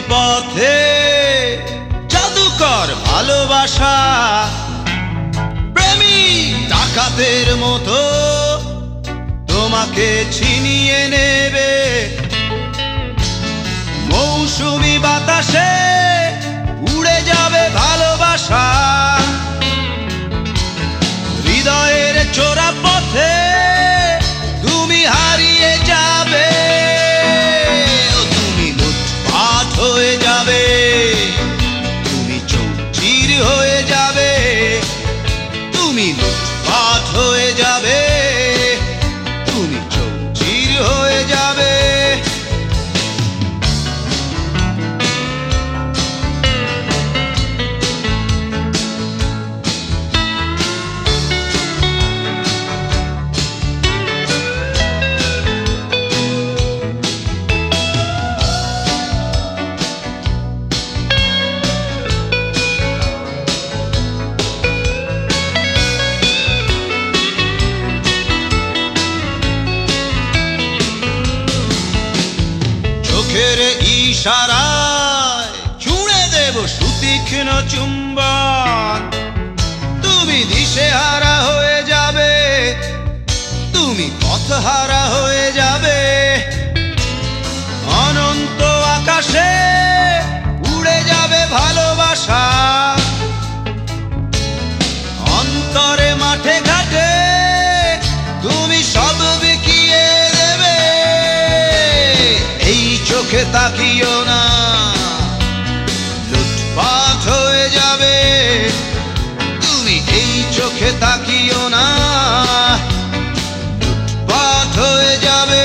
পথে জাদুকর ভালোবাসা প্রেমিক ডাকাতের মতো তোমাকে ছিনিয়ে নেবে। মৌসুমি বাতাসে উড়ে যাবে ভালোবাসা, হৃদয়ের চোরা পথে তুমি হারিয়ে যাবে। তুমি লুটপাট হয়ে যাবে, তুমি চৌচির হয়ে যাবে, তুমি লুটপাট হয়ে যাবে, তুমি চৌচির হয়ে যাবে। চোখের ইশারায় ছুঁড়ে দেব সুতীক্ষ্ণ চুম্বন, তুমি দিশেহারা হয়ে যাবে, তুমি পথহারা হয়ে যাবে। অনন্ত আকাশে উড়ে যাবে ভালোবাসা, অন্তরে মাঠে ঘাটে তুমি সব বিকিয়ে দেবে। এই চোখে তাকিও না, লুটপাট হয়ে যাবে, তুমি এই চোখে তাকিও না, লুটপাট হয়ে যাবে।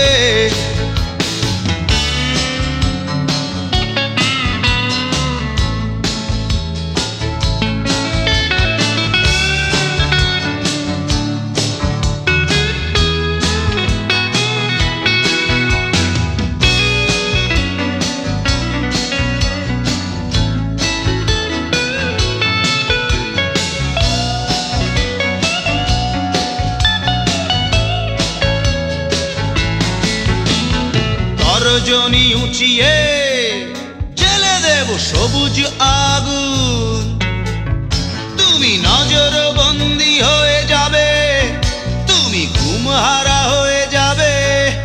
তর্জনী উঁচিয়ে জেলে দেব সবুজ আগুন, তুমি নজর বন্দী হয়ে যাবে, তুমি ঘুমহারা হয়ে যাবে।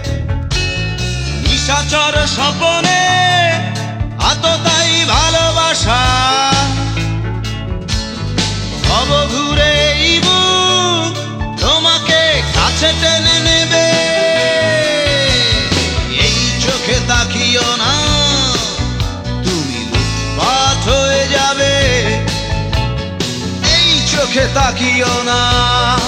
নিশাচর স্বপনে আততায়ী ভালোবাসা ভব ঘুরে এই বুক তোমাকে কাছে টেনে নেবে। তাকিও না, তুমি লুটপাট হয়ে যাবে, এই চোখে তাকিও না।